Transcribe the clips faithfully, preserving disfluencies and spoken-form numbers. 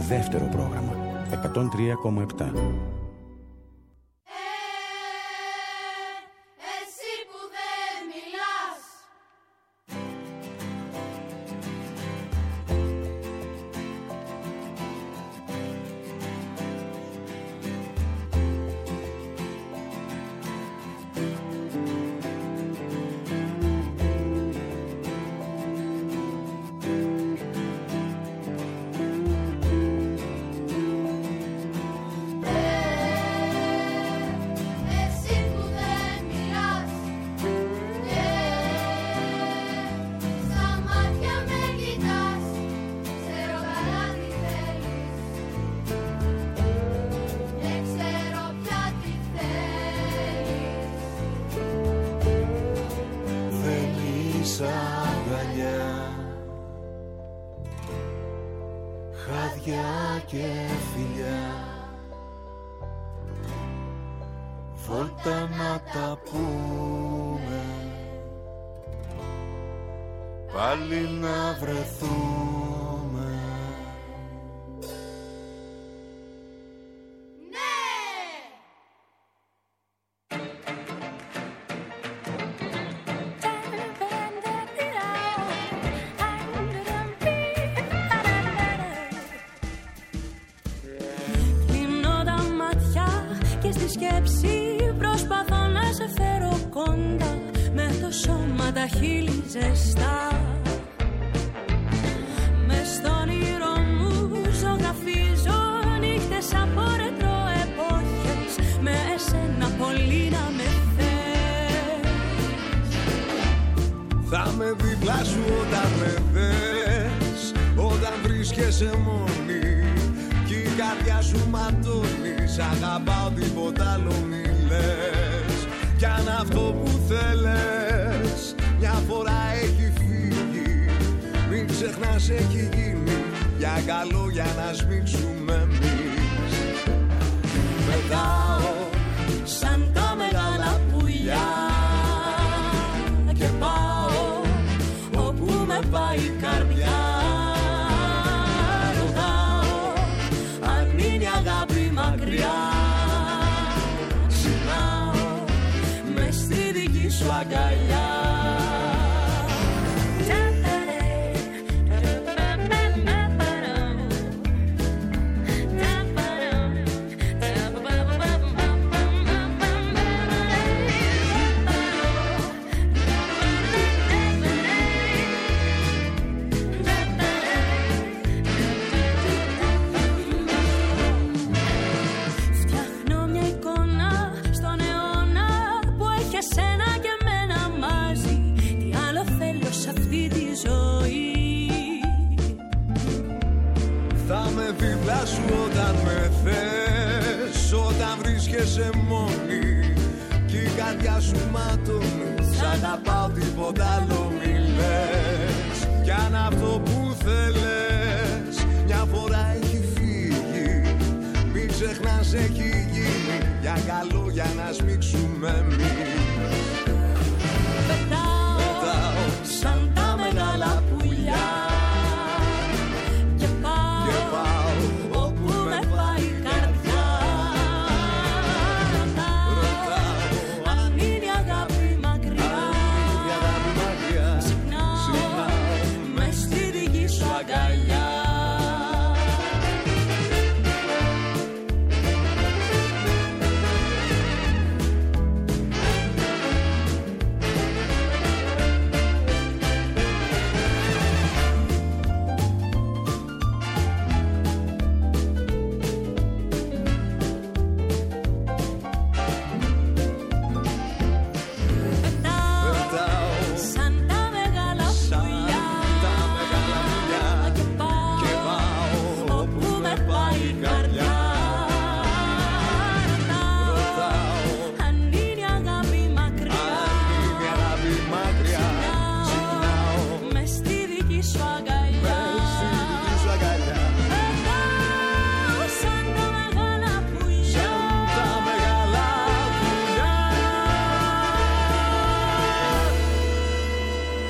Δεύτερο πρόγραμμα εκατόν τρία κόμμα επτά.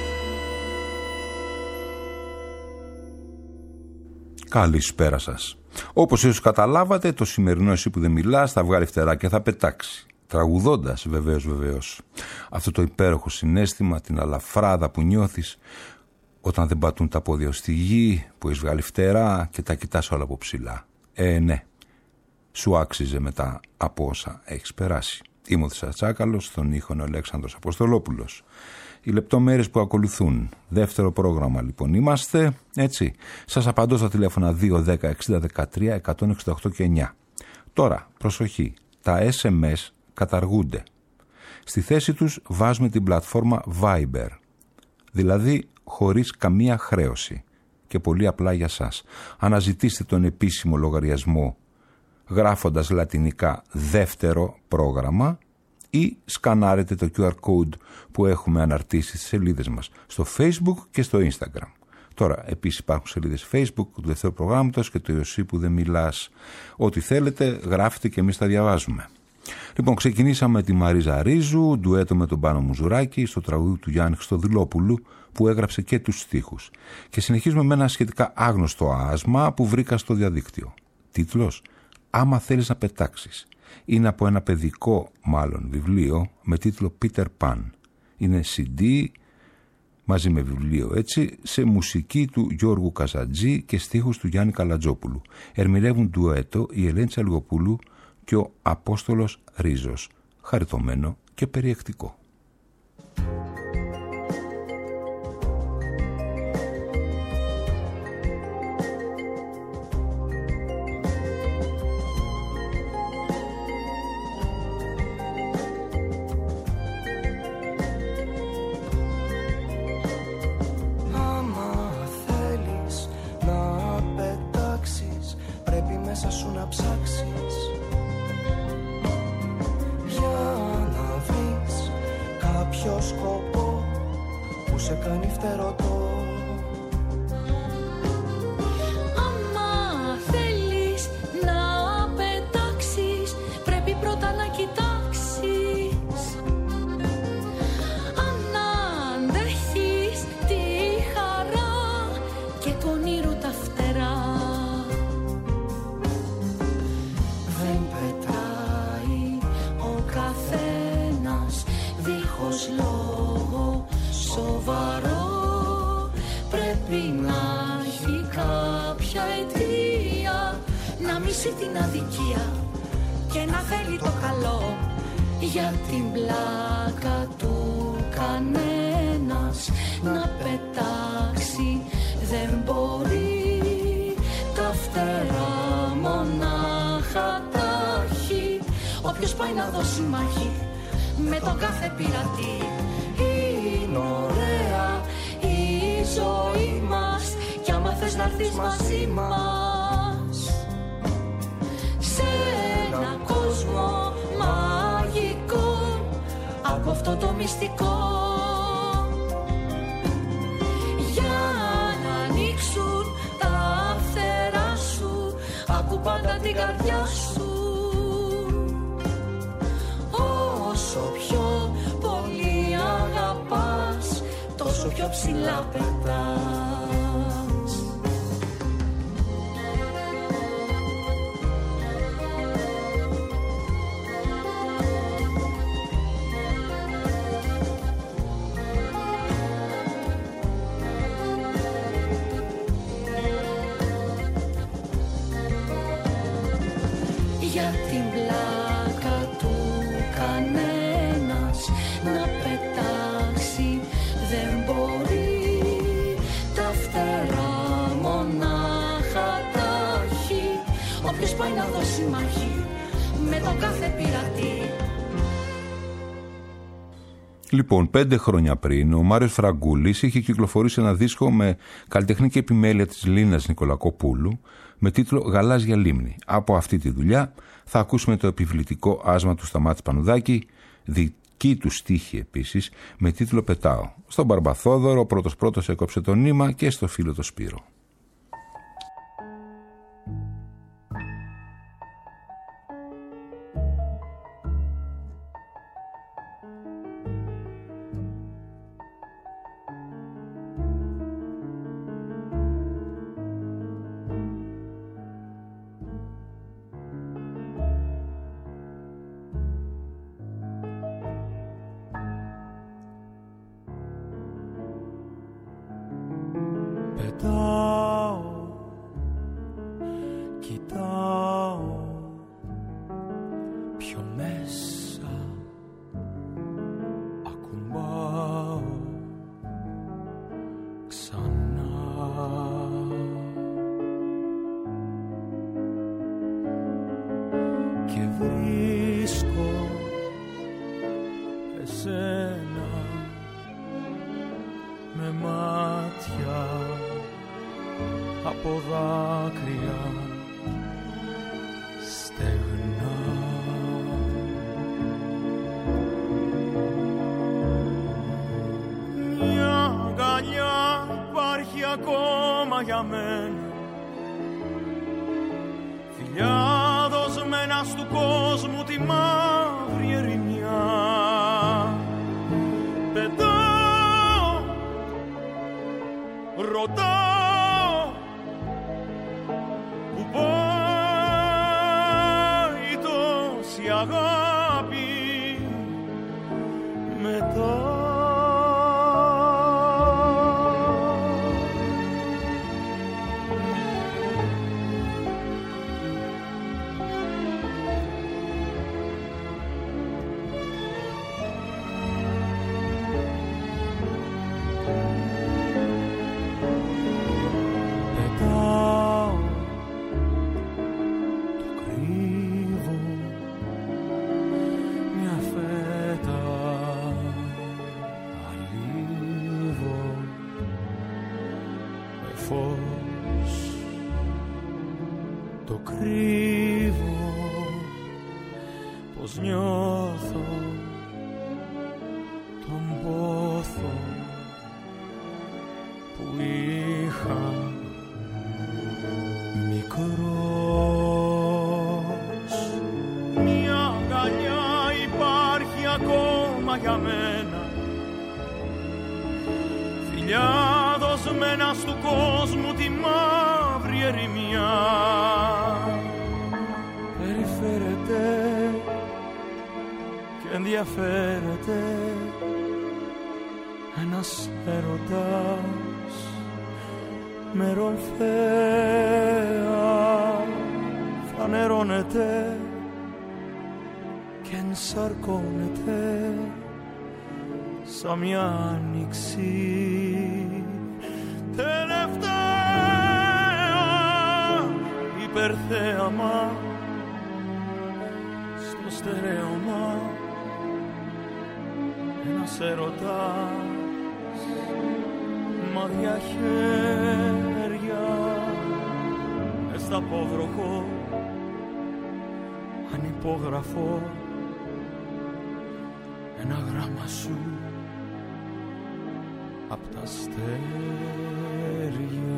Καλησπέρα σας. Όπως ίσως καταλάβατε, το σημερινό «Εσύ που δεν μιλάς» θα βγάλει φτερά και θα πετάξει. Τραγουδώντας, βεβαίως, βεβαίως. Αυτό το υπέροχο συναίσθημα, την αλαφράδα που νιώθεις όταν δεν πατούν τα πόδια στη γη, που έχεις βγάλει φτερά και τα κοιτάς όλα από ψηλά. Ε, ναι. Σου άξιζε μετά από όσα έχεις περάσει. Είμαι ο Θησατσάκαλος, στον ήχο ο Αλέξανδρος Αποστολόπουλος. Οι λεπτομέρειες που ακολουθούν. Δεύτερο πρόγραμμα λοιπόν είμαστε, έτσι. Σας απαντώ στα τηλέφωνα δύο δέκα εξήντα δεκατρία εκατόν εξήντα οκτώ και εννιά. Τώρα, προσοχή, τα ες εμ ες καταργούνται. Στη θέση τους βάζουμε την πλατφόρμα Viber, δηλαδή χωρίς καμία χρέωση και πολύ απλά για σας. Αναζητήστε τον επίσημο λογαριασμό γράφοντας λατινικά δεύτερο πρόγραμμα ή σκανάρετε το κιου αρ code που έχουμε αναρτήσει στις σελίδες μας στο Facebook και στο Instagram. Τώρα, επίσης υπάρχουν σελίδες Facebook του δεύτερου προγράμματος και το «Εσύ που δεν μιλάς». Ό,τι θέλετε γράφετε και εμείς τα διαβάζουμε. Λοιπόν, ξεκινήσαμε με τη Μαρίζα Ρίζου, ντουέτο με τον Πάνο Μουζουράκη, στο τραγούδι του Γιάννη Χριστοδηλόπουλου που έγραψε και τους στίχους. Και συνεχίζουμε με ένα σχετικά άγνωστο άσμα που βρήκα στο διαδίκτυο. Τίτλος «Άμα θέλεις να πετάξεις». Είναι από ένα παιδικό μάλλον βιβλίο με τίτλο Peter Pan. Είναι σι ντι μαζί με βιβλίο έτσι, σε μουσική του Γιώργου Καζατζή και στίχους του Γιάννη Καλατζόπουλου. Ερμηνεύουν ντουέτο η Ελένη Τσαλιγοπούλου και ο Απόστολος Ρίζος. Χαριτωμένο και περιεκτικό. Την αδικία και να θέλει το καλό για την πλάκα του κανένας να πετάξει δεν μπορεί, τα φτερά μονάχα τα έχει όποιος πάει να δώσει μάχη με τον κάθε πειρατή. Είναι ωραία η ζωή μας κι άμα θες να έρθεις μαζί μας μαγικό από αυτό το μυστικό για να ανοίξουν τα φτερά σου άκου πάντα την καρδιά σου όσο πιο πολύ αγαπάς τόσο πιο ψηλά πετάς. Για την πλάκα του κανένας να πετάξει δεν μπορεί, τα φτερά μονάχα τα έχει όποιος πάει να δώσει μάχη με τον κάθε πειρατή. Λοιπόν, πέντε χρόνια πριν ο Μάριος Φραγκούλης είχε κυκλοφορήσει ένα δίσκο με καλλιτεχνική επιμέλεια της Λίνας Νικολακοπούλου με τίτλο «Γαλάζια λίμνη». Από αυτή τη δουλειά θα ακούσουμε το επιβλητικό άσμα του Σταμάτη Πανουδάκη, δική του στίχη επίσης, με τίτλο «Πετάω». Στον Μπαρμπαθόδωρο, ο πρώτος πρώτος έκοψε το νήμα και στο φίλο το Σπύρο. από δάκρυα στεγνά. Μια αγκαλιά υπάρχει ακόμα για μένα, φιλιά δοσμένα στου κόσμου τη μαύρη ερημιά. Πετάω, ρωτάω που πάει τόση αγάπη μετά. Το κρύβω, πως νιώθω τον πόθο που είχα μικρός. Μια αγκαλιά υπάρχει ακόμα για μένα, φιλιά δοσμένα στου κόσμου τη μαύρη ερημιά. Περιφέρεται και ενδιαφέρεται ένας έρωτας με ρομφαία, φανερώνεται και ενσαρκώνεται σαν μια άνοιξη τελευταία. Υπερθέαμα στο στερέωμα, ένας έρωτας, μαδιά χέρια μες στα πόβροχο, ανυπόγραφο ένα γράμμα σου απ' τα αστέρια.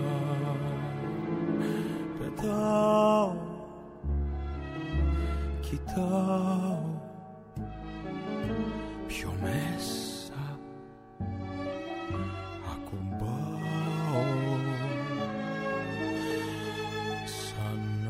Πετάω, κοιτάω πιο μέσα, ακουμπάω ξανά.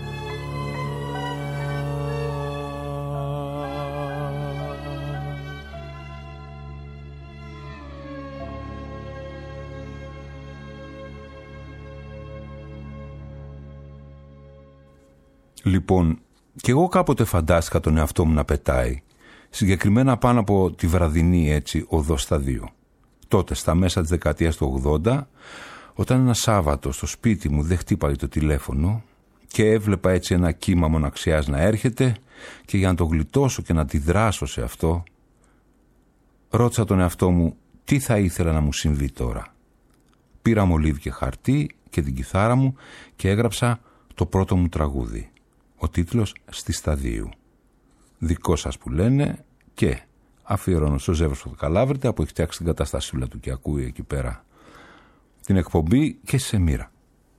Λοιπόν, κι εγώ κάποτε φαντάστηκα τον εαυτό μου να πετάει, συγκεκριμένα πάνω από τη βραδινή έτσι οδό στα δύο. Τότε, στα μέσα της δεκαετίας του ογδόντα, όταν ένα Σάββατο στο σπίτι μου δεν χτύπαγε το τηλέφωνο και έβλεπα έτσι ένα κύμα μοναξιάς να έρχεται, και για να το γλιτώσω και να αντιδράσω σε αυτό, ρώτησα τον εαυτό μου τι θα ήθελα να μου συμβεί τώρα. Πήρα μολύβι και χαρτί και την κιθάρα μου και έγραψα το πρώτο μου τραγούδι. Ο τίτλος «Στη Σταδίου». Δικό σας που λένε, και αφιερώνω στο Ζεύρος που Καλάβρητα που έχει φτιάξει την καταστασούλα του και ακούει εκεί πέρα την εκπομπή, και σε μοίρα.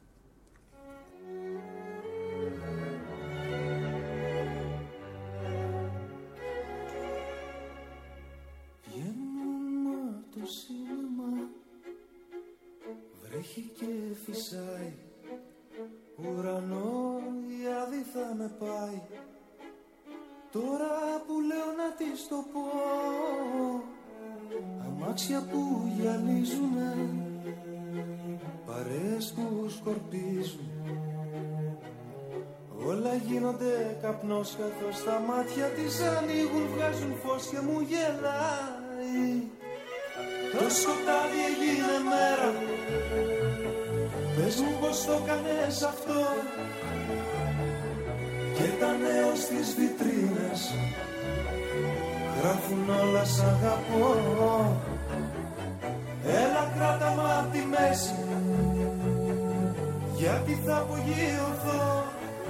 Βγαίνουμε το σύννεμα, βρέχει και φυσάει, ουρανό η άδη θα με πάει. Τώρα που λέω να της το πω, αμάξια που γυαλίζουνε, παρέες που σκορπίζουν, όλα γίνονται καπνός καθώς τα μάτια της ανοίγουν, βγάζουν φως και μου γελάει. Το σκοτάδι έγινε μέρα, πες μου πως το κάνες αυτό, και τα νέο στις βιτρίνες γράφουν όλα σ' αγαπώ. Έλα κράτα μ' απ' τη μέση, γιατί θα απογειωθώ.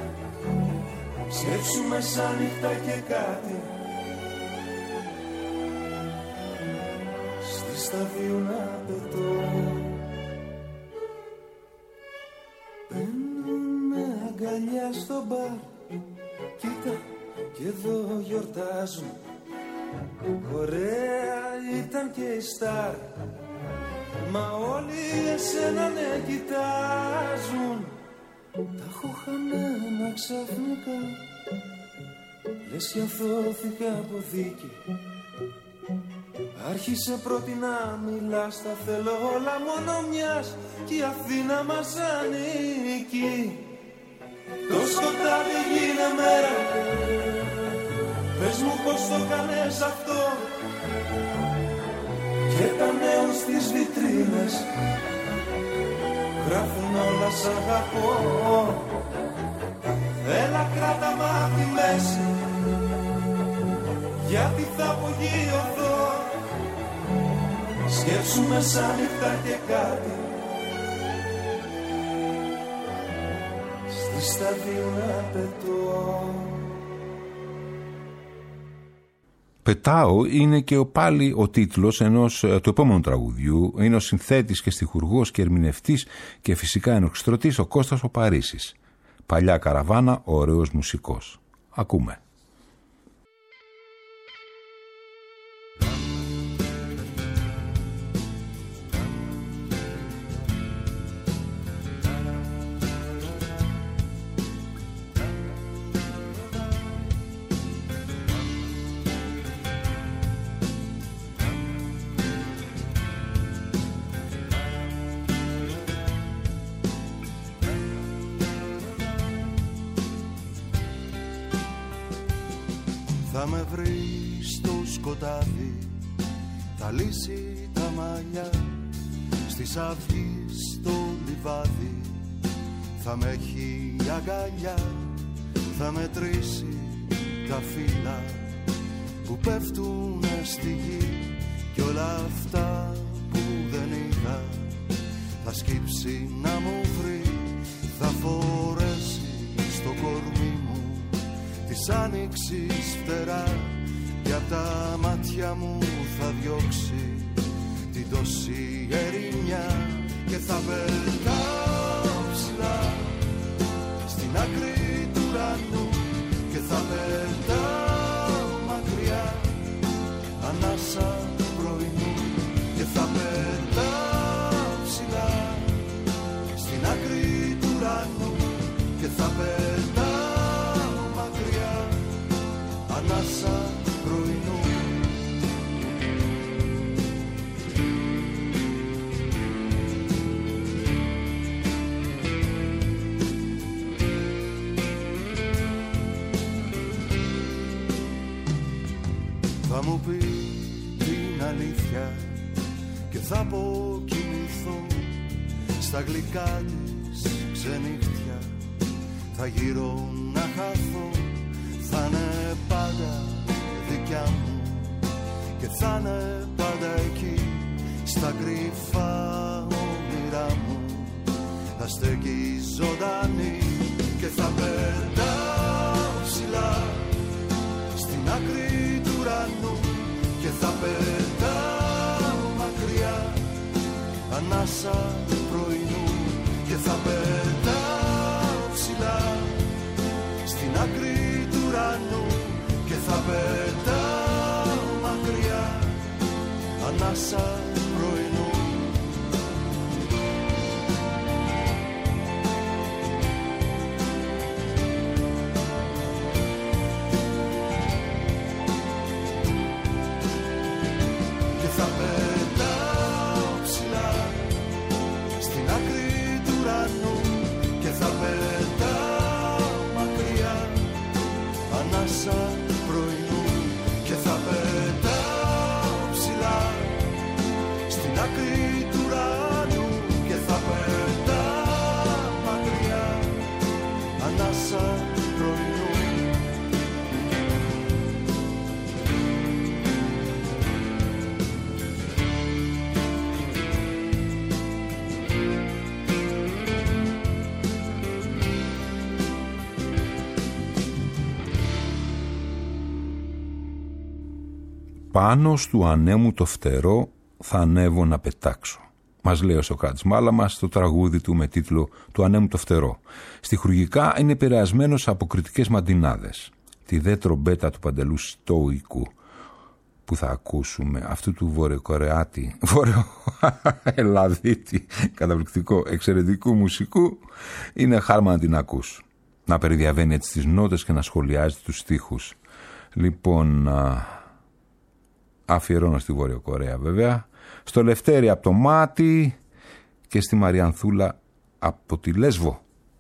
Σκέψου μεσάνυχτα και κάτι στη σταδίου να πετώ. Παίρνουνε αγκαλιά στο μπαρ, κοίτα και εδώ γιορτάζουν. Ωραία ήταν και η στάρ, μα όλοι εσένα ναι κοιτάζουν. Τα έχω χαμένα ξαφνικά, λες κι αθώθηκα από δίκη. Άρχισε πρώτη να μιλάς, τα θέλω όλα μόνο μιας, κι η Αθήνα μας ανήκει. Το σκοτάδι γίνε μέρα, πες μου πως το κάνες αυτό. Και τα νέο στις βιτρίνες γράφουν όλα σ' αγαπώ. Έλα κράτα μ' απ' τη μέση, γιατί θα απογειωθώ. Σκέψου μεσάνυχτα και κάτι στη σταδίου να πετώ. «Πετάω» είναι και ο, πάλι ο τίτλος ενός του επόμενου τραγουδιού. Είναι ο συνθέτης και στιχουργός και ερμηνευτής και φυσικά ενορχιστρωτής ο Κώστας ο Παρίσης. Παλιά καραβάνα, ωραίος μουσικός. Ακούμε. Θα με βρει στο σκοτάδι, θα λύσει τα μαλλιά, στις αυγής στο λιβάδι, θα με έχει αγκαλιά, θα μετρήσει τα φύλλα που πέφτουνε στη γη, κι όλα αυτά που δεν είδα θα σκύψει να μου βρει, θα φορέσει στο κορμί μου της άνοιξης φτερά, και απ' τα μάτια μου θα διώξει την τόση ερημιά, και θα πετάω ψηλά στην άκρη του ουρανού, και θα πετάω μακριά ανάσα πρωινού, και θα πετάω ψηλά στην άκρη του ουρανού, και θα πετάω ανάσα πρωινού. Θα μου πει την αλήθεια και θα αποκοιμηθώ στα γλυκά της ξενύχτια, θα γύρω να χαθώ, θα είναι πάντα δικιά μου και θα είναι πάντα εκεί στα κρυφά όνειρά μου, θα στέκει ζωντανή, και θα πετάω ψηλά στην άκρη του ουρανού, και θα πετάω μακριά ανάσα πρωινού, και θα πετάω ψηλά στην άκρη του ουρανού, και θα πετάω μακριά ανάσα πρωινού. Και θα πετάω ψηλά στην άκρη του ουρανού, και θα πετάω μακριά ανάσα πρωινού, και θα πετάω ψηλά στην άκρη του ουρανού, και θα πετάω μακριά ανάσα πρωινού. Πάνω στου ανέμου το φτερό θα ανέβω να πετάξω. Μας λέει ο Σωκράτης Μάλαμας στο τραγούδι του με τίτλο «Του ανέμου το φτερό». Στιχουργικά είναι επηρεασμένος από κριτικές μαντινάδες. Τη δε τρομπέτα του Παντελού Στόικου που θα ακούσουμε, αυτού του βορειοκορεάτη, βορειοελλαδίτη, καταπληκτικό, εξαιρετικού μουσικού, είναι χάρμα να την ακούς. Να περιδιαβαίνει έτσι τις νότες και να σχολιάζει τους στίχους. Λοιπόν, αφιερώνω στη Βόρειο Κορέα βέβαια, στο Λευτέρη από το Μάτι και στη Μαριανθούλα από τη Λέσβο.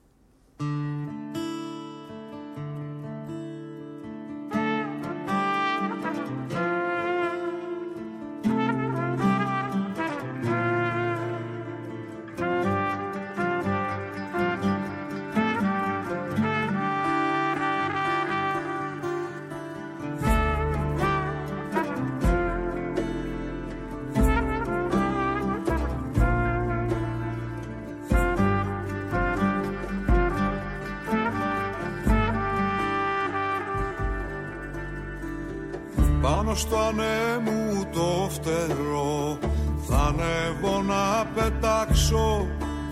Πάνω στο ανέμου το φτερό θα ανέβω να πετάξω,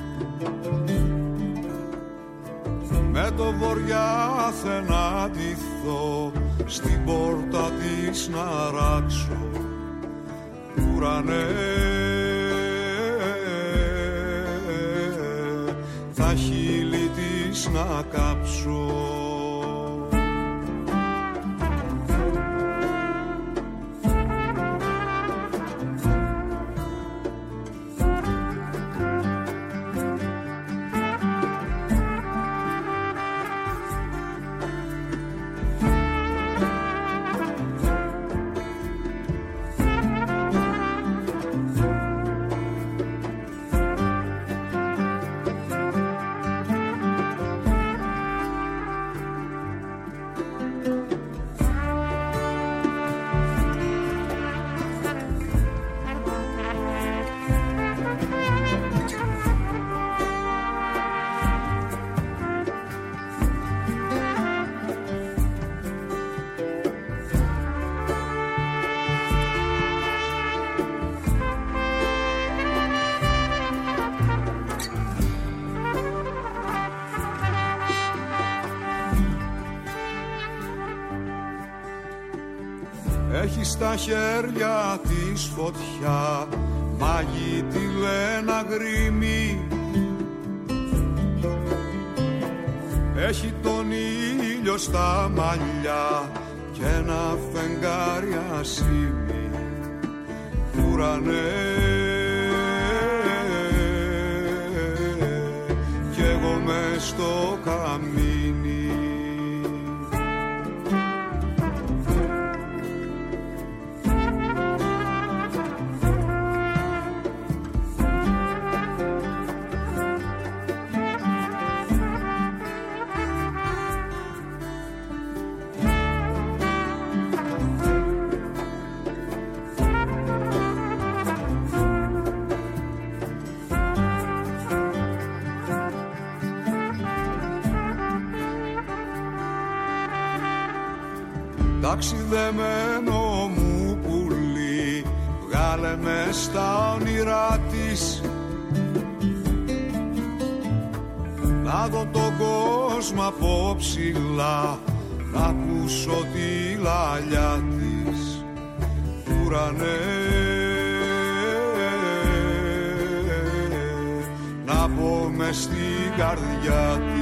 με το βοριά θεναντηθώ, στην πόρτα της να ράξω. Ουρανέ, τα χείλη της να κάψω. Έχει στα χέρια της φωτιά, μάγει τη λένα γρήμη. Έχει τον ήλιο στα μαλλιά και ένα φεγγάρι ασήμι. Ουρανέ, κι εγώ μες στο καμίνι. Ταξιδεμένο μου πουλί, βγάλε με στα όνειρά της, να δω τον κόσμο από ψηλά, να ακούσω τη λαλιά της. Ουρανέ, να πω μες στην καρδιά της.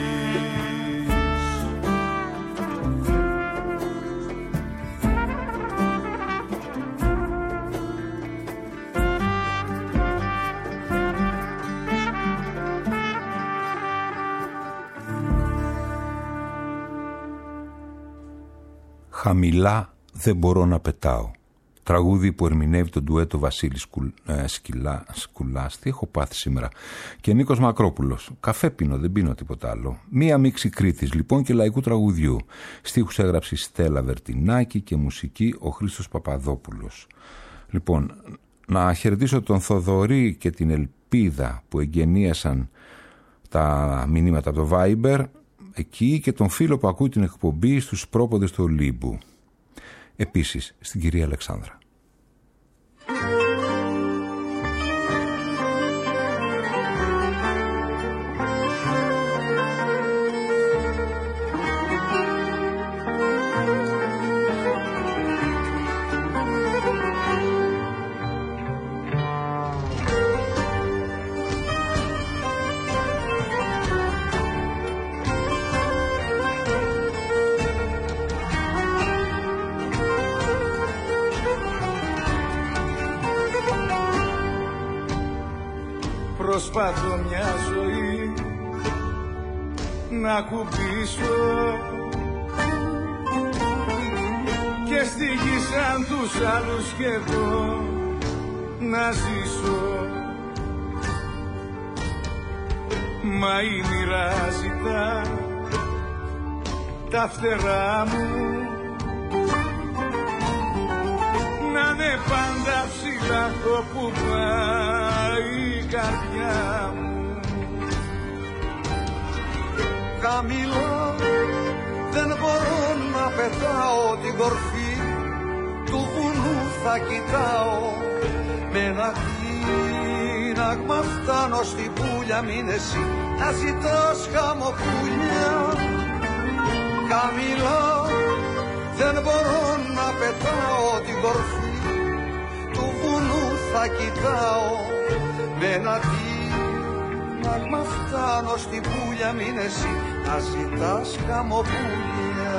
«Χαμηλά δεν μπορώ να πετάω». Τραγούδι που ερμηνεύει τον ντουέτο Βασίλη Σκουλ, ε, Σκυλά, Σκουλάστη. Έχω πάθει σήμερα. Και Νίκος Μακρόπουλος. Καφέ πίνω, δεν πίνω τίποτα άλλο. Μία μίξη Κρήτης λοιπόν και λαϊκού τραγουδιού. Στίχους έγραψε η Στέλλα Βερτινάκη και μουσική ο Χρήστος Παπαδόπουλος. Λοιπόν, να χαιρετήσω τον Θοδωρή και την Ελπίδα που εγγενίασαν τα μηνύματα από το Viber εκεί και τον φίλο που ακούει την εκπομπή στους πρόποδες του Ολύμπου. επίσης στην κυρία Αλεξάνδρα. Προσπαθώ μια ζωή να ακουμπήσω και στη γη σαν τους άλλους κι εγώ να ζήσω. Μα η μοίρα ζητά τα φτερά μου να είναι πάντα ψηλά όπου πάει η καρδιά μου. Χαμηλά δεν μπορώ να πετάω, την κορφή του βουνού θα κοιτάω. Με ένα τίναγμα φτάνω στην πουλιά, μην εσύ να ζητάς χαμοπούλια. Χαμηλά δεν μπορώ να πετάω, την κορφή του βουνού θα κοιτάω. Με ένα τίναγμα φτάνω στην πουλιά, μην εσύ να ζητάς χαμοπούλια.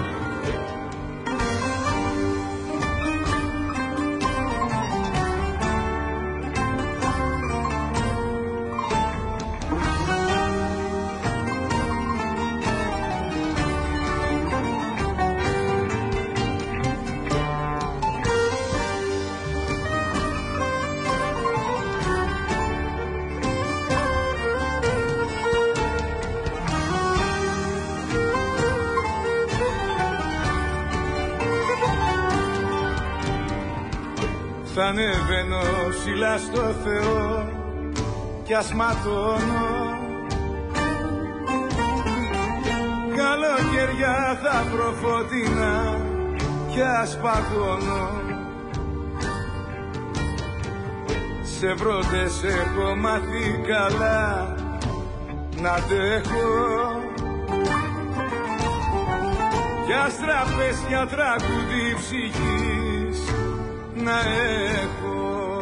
Θα ανεβαίνω ψηλά στο Θεό κι ας ματώνω. Καλοκαιριά θα βρω φωτεινά κι ας παγώνω. Σε βροντες έχω μάθει καλά να αντέχω κι ας τραπέζια τραγούδι ψυχής να έχω.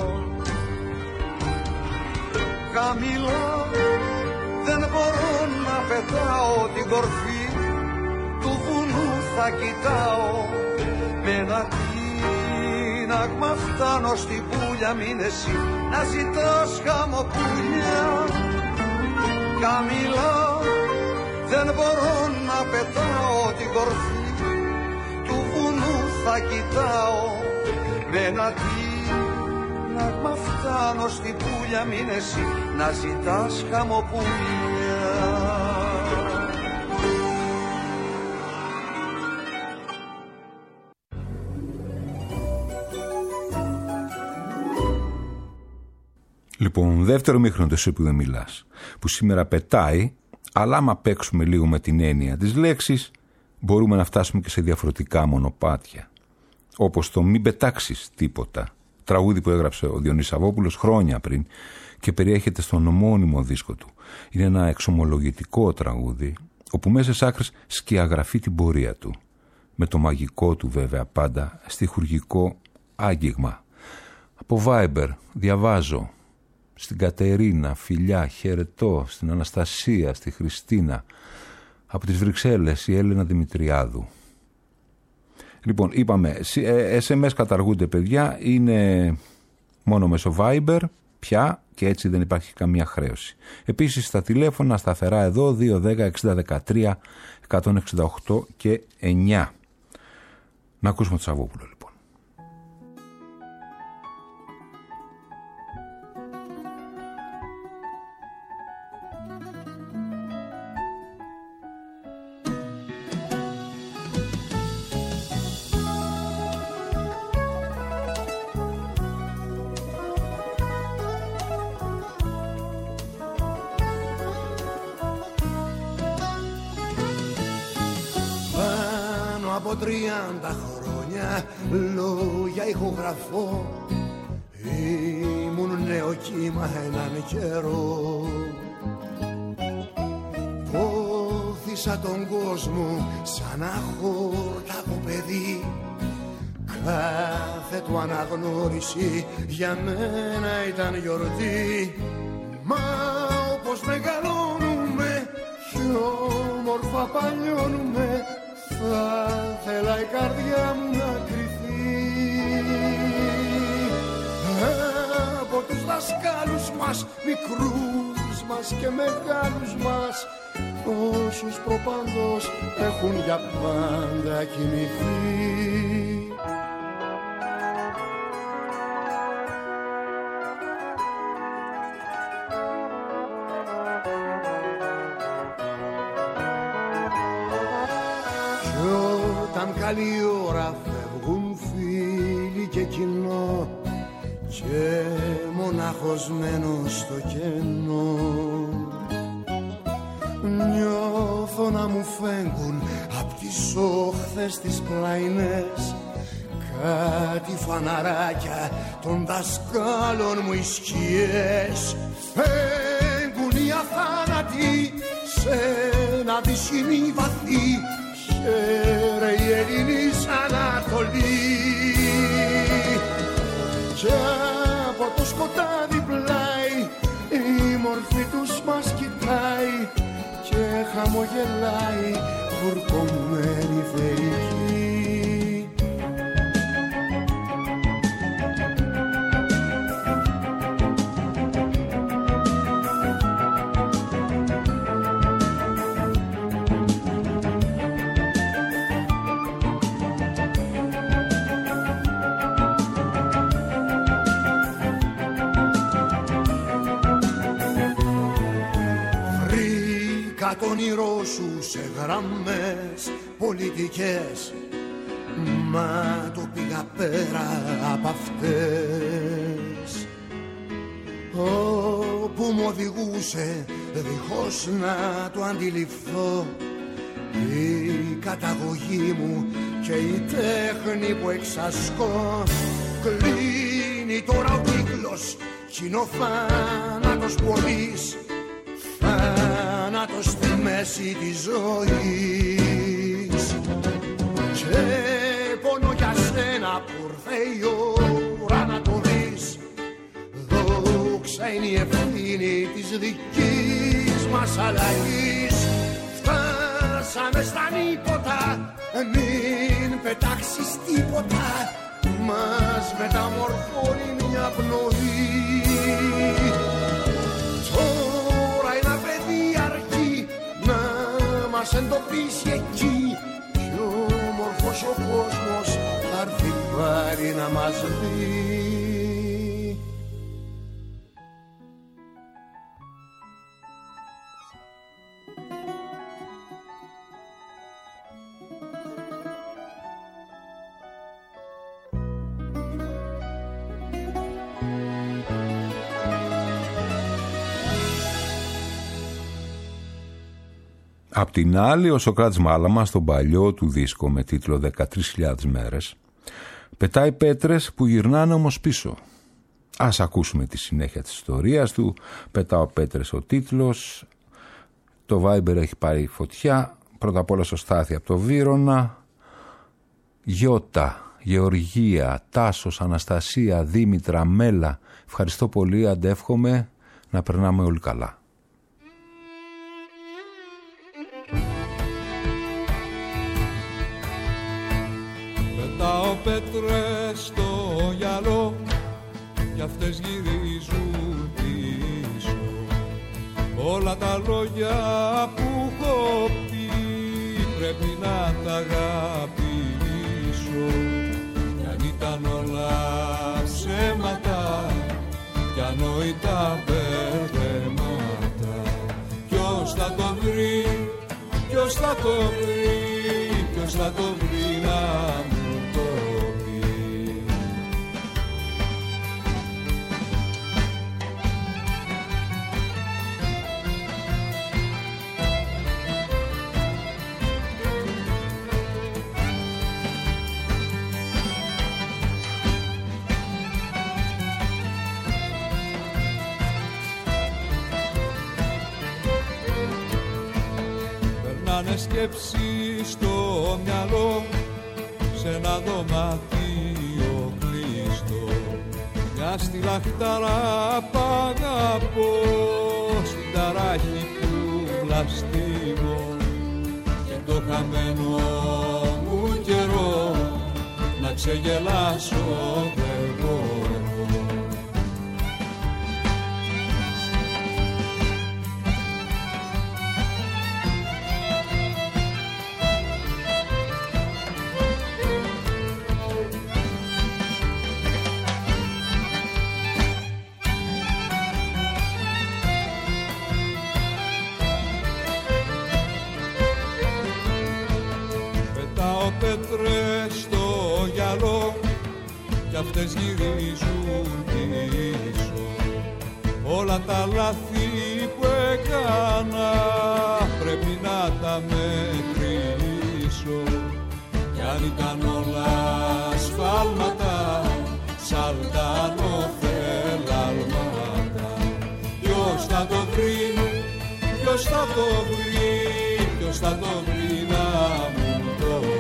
Χαμηλά δεν μπορώ να πετάω, την κορφή του βουνού θα κοιτάω. Με ένα τίναγμα φτάνω στην πουλιά, μην εσύ να ζητάς χαμοπούλια. Χαμηλά δεν μπορώ να πετάω, την κορφή του βουνού θα κοιτάω. Με ένα τίναγμα φτάνω στην πουλιά, μην εσύ να ζητάς χαμοπούλια. Λοιπόν, δεύτερο μήχρονο του «Εσύ που δεν μιλάς», που σήμερα πετάει, αλλά άμα παίξουμε λίγο με την έννοια της λέξης, μπορούμε να φτάσουμε και σε διαφορετικά μονοπάτια. Όπως το «Μην πετάξεις τίποτα», τραγούδι που έγραψε ο Διονύσης Σαββόπουλος χρόνια πριν και περιέχεται στον ομώνυμο δίσκο του. Είναι ένα εξομολογητικό τραγούδι, όπου μέσα σε άκρες σκιαγραφεί την πορεία του. Με το μαγικό του βέβαια πάντα στιχουργικό άγγιγμα. Από Viber διαβάζω στην Κατερίνα, φιλιά, χαιρετώ, στην Αναστασία, στη Χριστίνα. Από τις Βρυξέλλες η Έλενα Δημητριάδου. Λοιπόν, είπαμε, ες εμ ες καταργούνται, παιδιά, είναι μόνο μέσω Viber πια και έτσι δεν υπάρχει καμία χρέωση. Επίσης στα τηλέφωνα σταθερά εδώ δύο δέκα εξήντα δεκατρία εκατόν εξήντα οκτώ και εννιά. Να ακούσουμε το Σαββόπουλο λοιπόν. Από τριάντα χρόνια χρόνια λόγια ηχογραφώ. Ήμουν νέο κύμα έναν καιρό. Πόθησα τον κόσμο σαν αχόρταγο παιδί. Κάθε του αναγνώριση για μένα ήταν γιορτή. Μα όπως μεγαλώνουμε πιο όμορφα παλιώνουμε, θα θέλα η καρδιά μου να κρυφεί από τους δασκάλους μας, μικρούς μας και μεγάλους μας, όσους προπαντός έχουν για πάντα κοιμηθεί. Καλή ώρα φεύγουν φίλοι και κοινό, και μονάχος μένω στο κενό. Νιώθω να μου φέγγουν απ' τις όχθες τις πλαϊνές κάτι φαναράκια των δασκάλων μου οι σκιές. Φέγγουν οι αθάνατοι σε ένα δυσχυνή βαθύ, χαίρε η Ελληνής Ανατολή. Κι από το σκοτάδι πλάι η μορφή τους μας κοιτάει και χαμογελάει βουρκωμένη θεϊκή. Τ' όνειρό σου σε γραμμές πολιτικές, μα το πήγα πέρα απ' αυτές, όπου μου οδηγούσε δίχως να το αντιληφθώ η καταγωγή μου και η τέχνη που εξασκώ. Κλείνει τώρα ο κύκλος κι είναι ο θάνατος πολύς, θάνατος στη μέση της ζωής. Και πονώ για σένα που ήρθε η ώρα να το δεις. Δόξα είναι η ευθύνη της δικής μας αλλαγής. Φτάσαμε στα νύποτα, μην πετάξεις τίποτα, μας μεταμορφώνει μια πνοή. Μας εντοπίσει εκεί κι όμορφος ο κόσμος θα έρθει πάλι να μας δει. Απ' την άλλη, ο Σωκράτης Μάλαμα στον παλιό του δίσκο με τίτλο δεκατρείς χιλιάδες μέρες πετάει πέτρες που γυρνάνε όμως πίσω. Ας ακούσουμε τη συνέχεια της ιστορίας του. Πετάω πέτρες ο τίτλος. Το Viber έχει πάρει φωτιά. Πρώτα απ' όλα στο Στάθη από το Βύρωνα. Γιώτα, Γεωργία, Τάσος, Αναστασία, Δήμητρα, Μέλα. Ευχαριστώ πολύ, αντεύχομαι να περνάμε όλοι καλά. Πετάω πέτρες στο γυαλό κι αυτές γυρίζουν πίσω. Όλα τα λόγια που έχω πει πρέπει να τα αγαπήσω. Κι αν ήταν όλα ψέματα κι ανόητα μπερδέματα, ποιος θα το βρει, ποιος θα το βρει, ποιος θα το βρει να μου το πει. να είναι σκέψη στο μυαλό, σε ένα δωμάτιο κλειστό, μια στη λαχτάρα π' αγαπώ, στην ταράχη του βλαστήμω, και το χαμένο μου καιρό να ξεγελάσω δεν μπορώ. Πέτρες στο γυαλό κι αυτές γυρίζουν πίσω, όλα τα λάθη που έκανα πρέπει να τα μετρήσω, κι αν ήταν όλα σφάλματα σαλτάνοφελάλματα, ποιος θα το βρει, ποιος θα το βρει, ποιος θα το βρει να μου το βρει.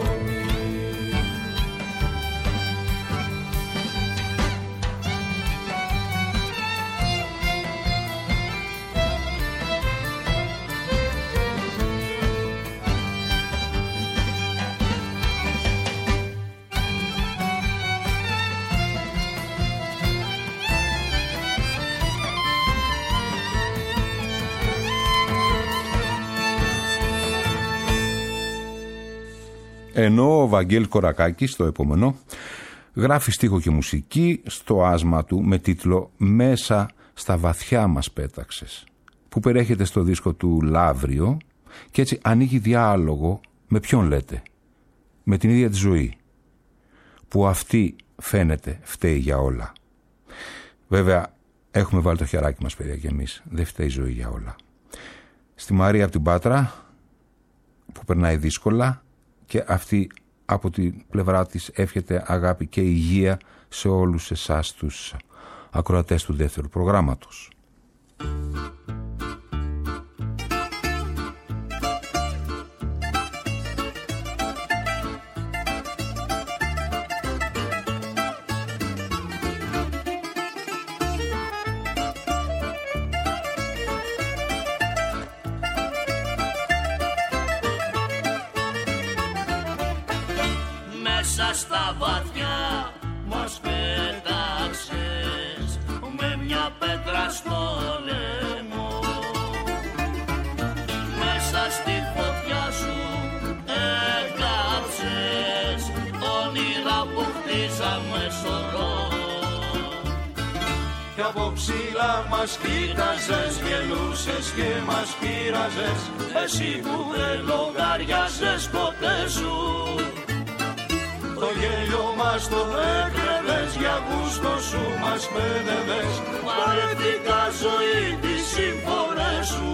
Ενώ ο Βαγγέλη Κορακάκης, το επόμενο, γράφει στίχο και μουσική στο άσμα του με τίτλο «Μέσα στα βαθιά μας πέταξες», που περιέχεται στο δίσκο του Λαύριο και έτσι ανοίγει διάλογο με ποιον λέτε, με την ίδια τη ζωή, που αυτή φαίνεται φταίει για όλα. Βέβαια έχουμε βάλει το χεράκι μας, παιδιά, και εμείς δεν φταίει η ζωή για όλα. Στη Μαρία από την Πάτρα που περνάει δύσκολα, και αυτή από την πλευρά της εύχεται αγάπη και υγεία σε όλους εσάς τους ακροατές του δεύτερου προγράμματος. Στα βαθιά μας πέταξες με μια πέτρα στο λαιμό, μέσα στη φωτιά σου έκαψες όνειρα που χτίζαμε σωρό, κι από ψηλά μας κοίταζες, γελούσες και μας πείραζες, εσύ που δεν λογαριάζες ποτέ σου. Το γέλιο μας το έκλεβες, για γούστο σου μας πέδευες, βαρεθήκα ζωή τις σύμφωνες σου.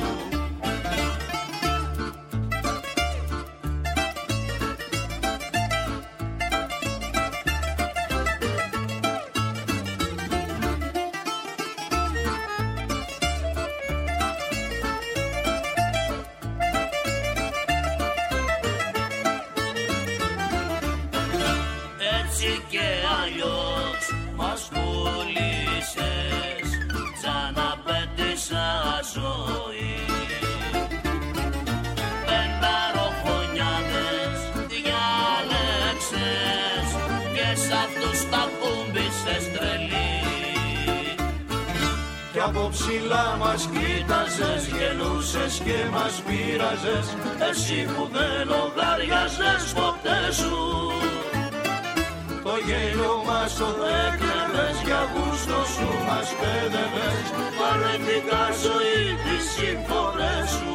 Από ψηλά μας κοίταζες, γελούσες και μας πείραζες, εσύ που δεν λογαριάζες ποτέ σου. Το γέλιο μας το έκλεβες, για γούστο σου μας πέδευες, βαρεθήκα ζωή τις σύμφωνες σου.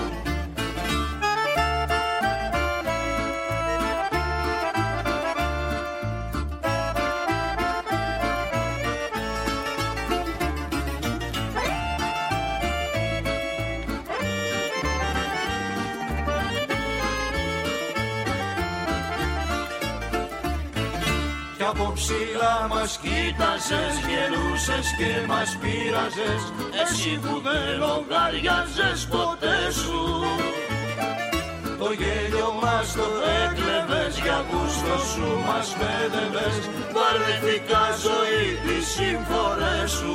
Από ψηλά μας κοίταζες, γελούσες και μας πείραζες, εσύ που δεν λογαριάζες ποτέ σου. το γέλιο μας το έκλεβες, για γούστο σου μας πέδευες, βαρεθήκα ζωή τις σύμφορες σου.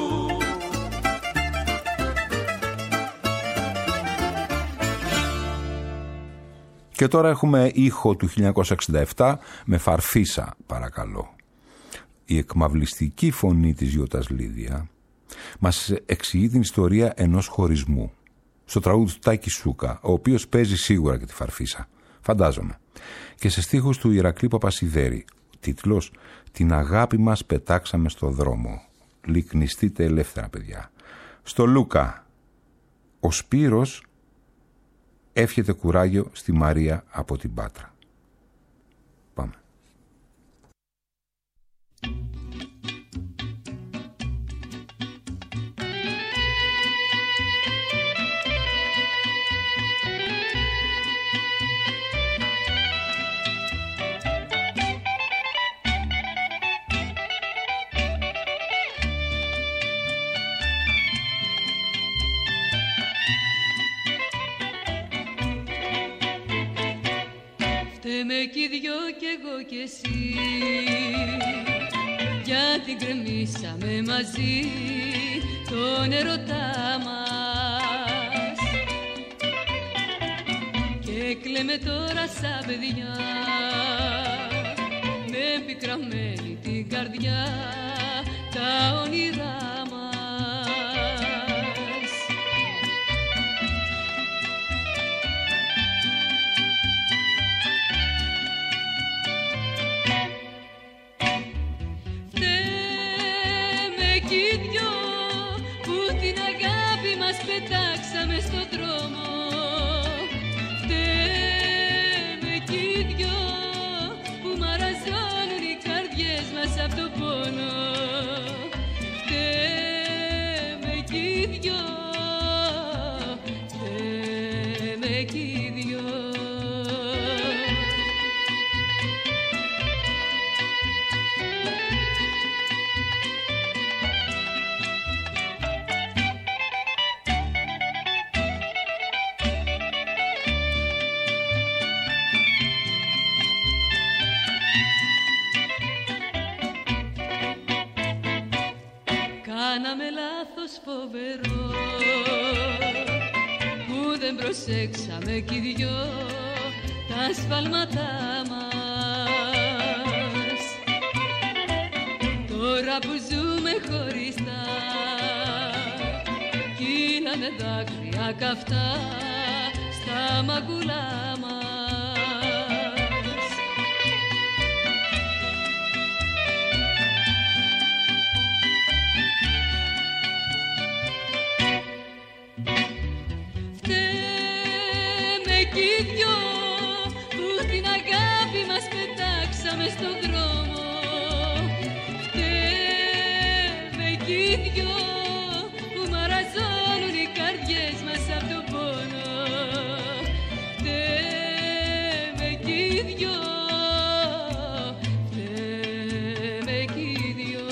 Και τώρα έχουμε ήχο του χίλια εννιακόσια εξήντα επτά με Φαρφίσα, παρακαλώ. Η εκμαυλιστική φωνή της Γιώτας Λίδια μας εξηγεί την ιστορία ενός χωρισμού. Στο τραγούδι του Τάκη Σούκα, ο οποίος παίζει σίγουρα και τη Φαρφίσα, φαντάζομαι. Και σε στίχους του Ηρακλή Παπασιδέρη, τίτλος «Την αγάπη μας πετάξαμε στο δρόμο». Λυκνιστείτε ελεύθερα, παιδιά. Στο Λούκα, ο Σπύρος εύχεται κουράγιο στη Μαρία από την Πάτρα. Πάμε. Φταίμε κι οι δυο κι εγώ κι εσύ, γιατί γκρεμίσαμε μαζί τον ερωτά μας και κλαίμε τώρα σαν παιδιά με πικραμένη την καρδιά τα όνειρά μας. Πετάξαμε στον δρόμο, φταίμε κι οι δυο που μαραζώνουν οι καρδιές μας απ' το πόνο. Φταίμε κι οι δυο, φταίμε κι οι δυο. Κάναμε λάθος φοβερό που δεν προσέξαμε κι οι δυο τα σφάλματά μας. Τώρα που ζούμε χωριστά κύλανε δάκρυα καυτά στα μαγουλά μας. Πετάξαμε στον δρόμο, φταίμε κι οι δυο που μαραζώνουν οι καρδιές μας απ' το πόνο. Φταίμε κι οι δυο, φταίμε κι οι δυο.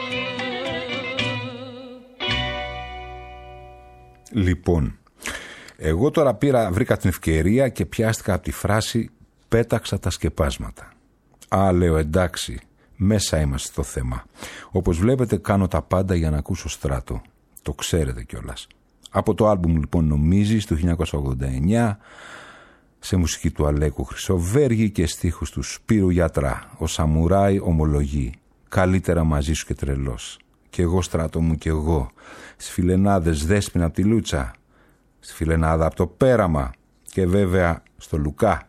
Λοιπόν, εγώ τώρα πήρα, βρήκα την ευκαιρία και πιάστηκα από τη φράση «πέταξα τα σκεπάσματα». Α, λέω, εντάξει, μέσα είμαστε στο θέμα. Όπως βλέπετε κάνω τα πάντα για να ακούσω Στράτο. Το ξέρετε κιόλας. Από το άλμπουμ λοιπόν «Νομίζεις» του χίλια εννιακόσια ογδόντα εννιά, σε μουσική του Αλέκου Χρυσοβέργη και στίχους του Σπύρου Γιατρά. Ο Σαμουράι ομολογεί, καλύτερα μαζί σου και τρελός. Κι εγώ Στράτο μου κι εγώ. Στις φιλενάδες Δέσποινα απ' τη Λούτσα, στη φιλενάδα απ' το Πέραμα και βέβαια στο Λουκά.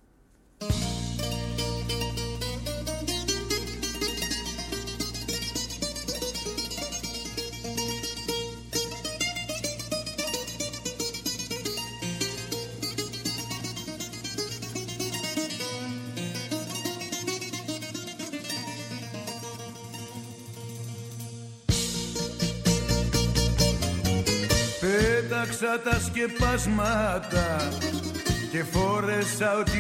Πέταξα τα σκεπάσματα και φόρεσα ό,τι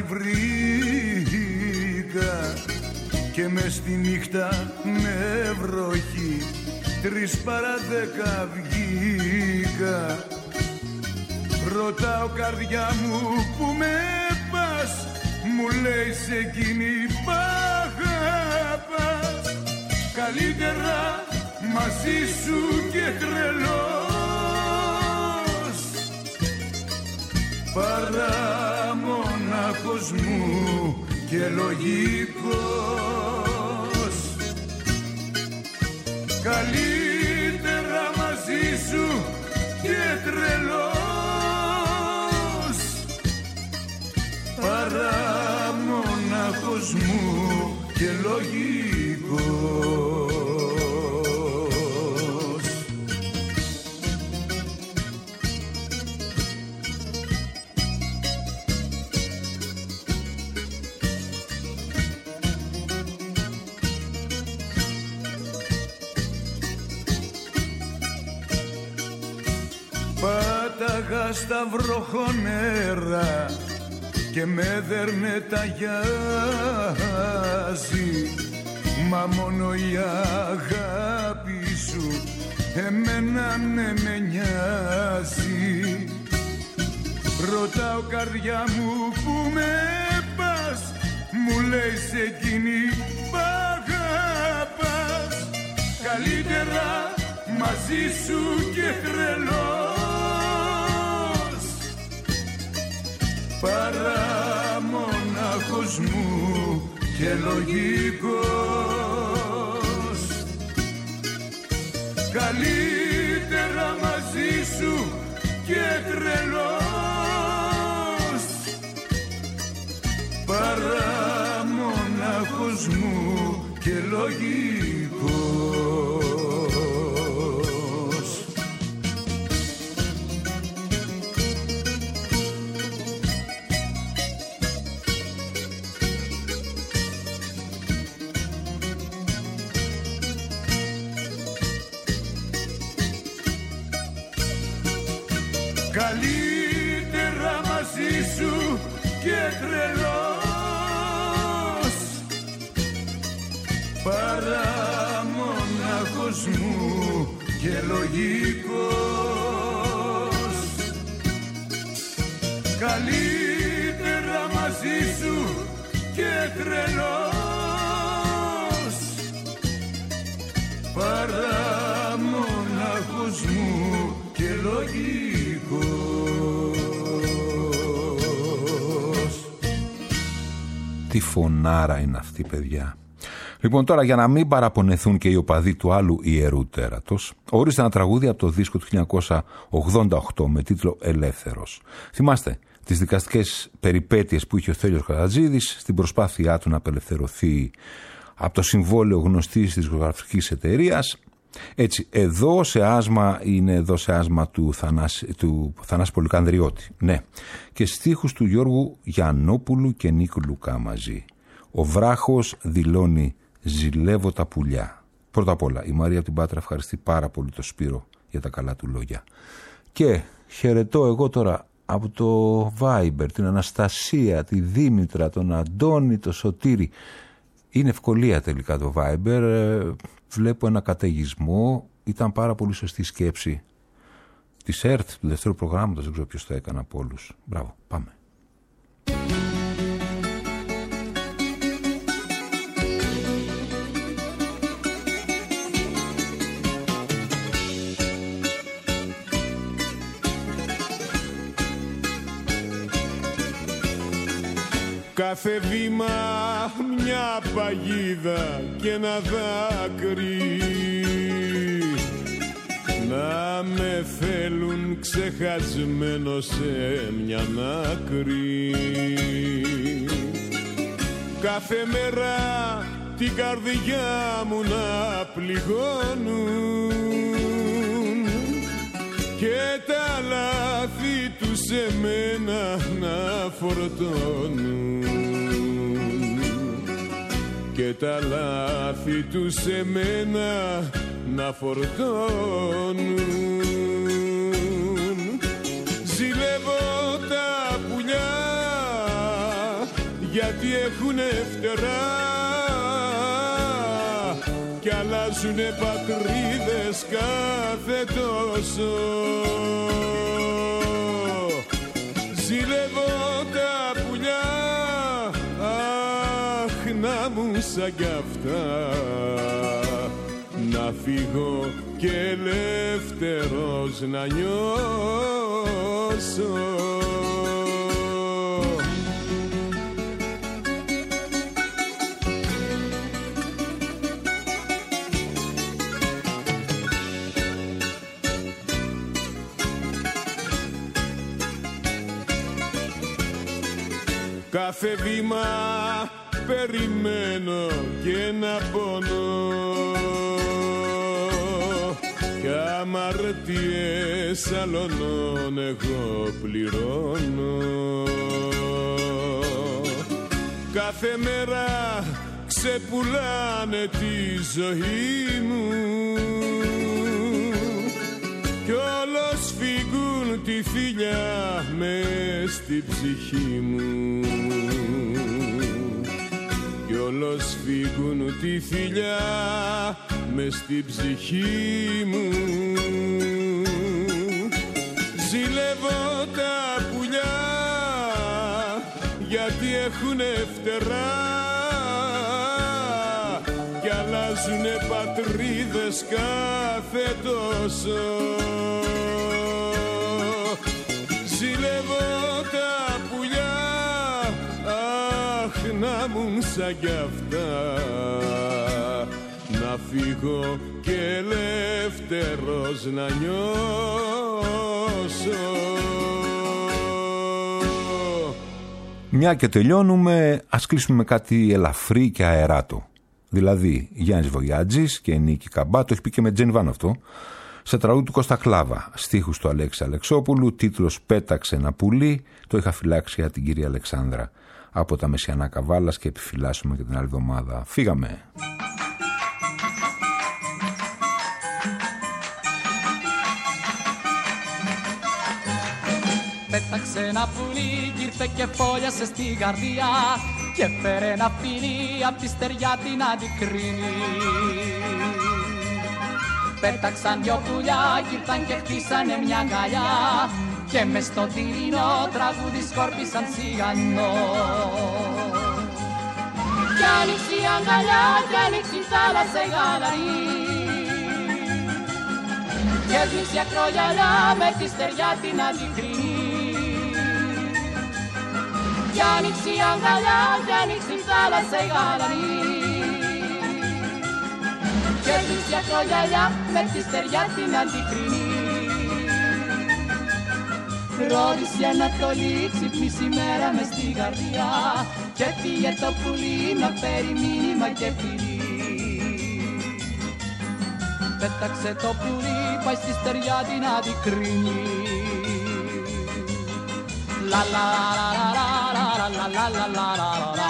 βρήκα και μες στη νύχτα με βροχή τρεις παρά δέκα βγήκα. Ρωτάω καρδιά μου που με πας, πας, μου λέει σε εκείνη π' αγαπάς. Καλύτερα μαζί σου και τρελός, παρά μονάχος μου και λογικός. Καλύτερα μαζί σου και τρελός, παρά μονάχος μου και λογικός. Πάταγα στα βροχονέρα και με δέρνε τα γιάζει, μα μόνο η αγάπη σου εμένα ναι με νοιάζει. Ρωτάω καρδιά μου που με πας, μου λέει σε εκείνη π' αγαπάς. Καλύτερα μαζί σου και τρελός, παρά μονάχος μου και λογικός. Καλύτερα μαζί σου και τρελός, παρά μονάχος μου και λογικός. Καλύτερα μαζί σου και τρελός, παρά μονάχος μου και λογικός. Καλύτερα μαζί σου και τρελός, παρά μονάχος μου και λογικός. Τι φωνάρα είναι αυτή, παιδιά. Λοιπόν, τώρα για να μην παραπονεθούν και οι οπαδοί του άλλου ιερού τέρατος, ορίστε ένα τραγούδι από το δίσκο του χίλια εννιακόσια ογδόντα οκτώ με τίτλο «Ελεύθερος». Θυμάστε τις δικαστικές περιπέτειες που είχε ο Στέλιος Καρατζίδης στην προσπάθειά του να απελευθερωθεί από το συμβόλαιο γνωστής της δισκογραφικής εταιρείας. Έτσι, εδώ σε άσμα, είναι εδώ σε άσμα του Θανάση, του Θανάση Πολυκανδριώτη. Ναι. Και στίχους του Γιώργου Γιαννόπουλου και Νίκου Λουκά μαζί. Ο βράχος δηλώνει «Ζηλεύω τα πουλιά». Πρώτα απ' όλα, η Μαρία από την Πάτρα ευχαριστεί πάρα πολύ το Σπύρο για τα καλά του λόγια. Και χαιρετώ εγώ τώρα από το Viber την Αναστασία, τη Δήμητρα, τον Αντώνη, το Σωτήρη. Είναι ευκολία τελικά το Viber. Βλέπω ένα καταιγισμό. Ήταν πάρα πολύ σωστή σκέψη της ΕΡΤ, του δεύτερου προγράμματος. Δεν ξέρω ποιος το έκανε από όλους. Μπράβο, πάμε. Κάθε βήμα μια παγίδα και ένα δάκρυ, να με θέλουν ξεχασμένο σε μια άκρη. Κάθε μέρα την καρδιά μου να πληγώνουν και τα λάθη τους σε μένα να φορτώνουν, και τα λάθη τους σε μένα να φορτώνουν. Ζηλεύω τα πουλιά γιατί έχουνε φτερά κι αλλάζουνε πατρίδες κάθε τόσο. Ζηλεύω τα πουλιά σαν κι αυτά, να φύγω και ελεύθερος να νιώσω. Κάθε βήμα περιμένω και ένα πόνο κι αμαρτίες άλλων εγώ πληρώνω. Κάθε μέρα ξεπουλάνε τη ζωή μου κι όλος φύγουν τη θηλιά μες στην ψυχή μου, κι όλος φύγουν τη θηλιά μες στην ψυχή μου. Ζηλεύω τα πουλιά γιατί έχουνε φτερά κι αλλάζουνε πατρίδες κάθε τόσο. Ζηλεύω τα πουλιά, αχ να μουν σαν κι αυτά, να φύγω και ελεύθερος να νιώσω. Μια και τελειώνουμε, ας κλείσουμε με κάτι ελαφρύ και αεράτο. Δηλαδή Γιάννης Βογιάτζης και Νίκη Καμπά, το έχει πει και με Τζέιν Βάν αυτό, σε τραγούδι του Κώστα Κλάβα, στίχους του Αλέξη Αλεξόπουλου, τίτλος «Πέταξε ένα πουλί», το είχα φυλάξει για την κυρία Αλεξάνδρα από τα Μεσιανά Καβάλας και επιφυλάσσουμε και την άλλη εβδομάδα. Φύγαμε. Πέταξε ένα πουλί κι ήρθε και φόλιασε στην καρδιά και φέρε ένα φίλι απ' τη στεριά την αντικρίνει. Πέταξαν δυο πουλιά κι ήρθαν και χτίσανε μια αγκαλιά και μες στο τυρινό τραγούδι σκόρπισαν σιγανό. Κι άνοιξε η αγκαλιά κι άνοιξε η θάλασσα η γαλαρή και σβήνει ακρογιαλιά με τη στεριά την αντικρίνει. Κι άνοιξε η αγκαλιά κι άνοιξε η θάλασσα η γαλαρή και σβήνει ακρογιαλιά με τη στεριά την αντικρίνει. Ρώτησε η Ανατολή, ξυπνήσει η μέρα μες στην καρδιά και πήγε το πουλί να φέρει μήνυμα και φιλί. Πέταξε το πουλί, πάει στη στεριά την αντικρίνει. La la la la la la la la la la la.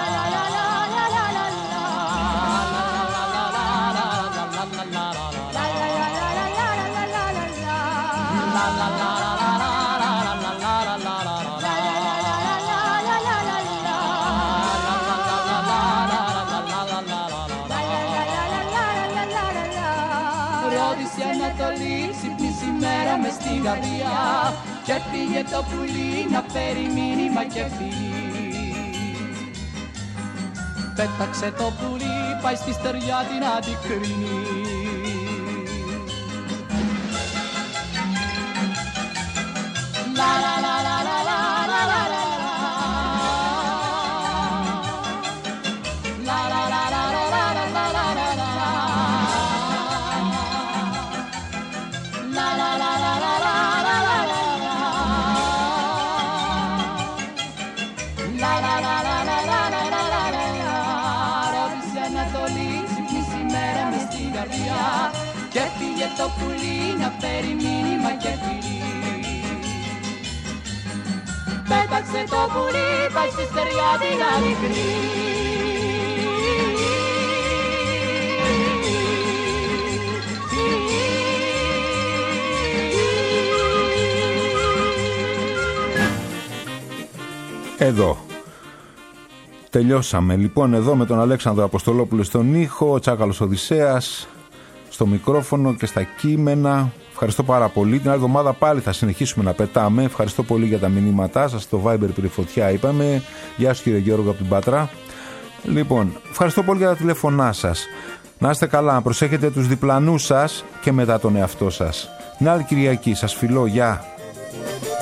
Ρώτησε η Ανατολή, ξυπνήσει η μέρα μες στην καρδιά και πήγε το πουλί να φέρει μήνυμα και φιλί. Πέταξε το πουλί, πάει στη στεριά την αντικρίνει. La la la la la la la la la. La la la la la la la la la la. La la la la la la la la la. La la la la la la la la la la. Ρώτησε Ανατολή, ξυπνήσει η μέρα μες στην καρδιά και πήγε το πουλί να φέρει μήνυμα και φιλί. Πέταξε το πουλί, πάει στη στεριά την αληθινή. Εδώ τελειώσαμε λοιπόν εδώ με τον Αλέξανδρο Αποστολόπουλο στον ήχο, ο Τσάκαλος Οδυσσέας στο μικρόφωνο και στα κείμενα. Ευχαριστώ πάρα πολύ. Την άλλη εβδομάδα πάλι θα συνεχίσουμε να πετάμε. Ευχαριστώ πολύ για τα μηνύματά σας. Στο Viber πήρε φωτιά είπαμε. Γεια σου κύριε Γιώργο από την Πάτρα. Λοιπόν, ευχαριστώ πολύ για τα τηλέφωνά σας. Να είστε καλά, να προσέχετε τους διπλανούς σας και μετά τον εαυτό σας. Την άλλη Κυριακή σας φιλώ, γεια.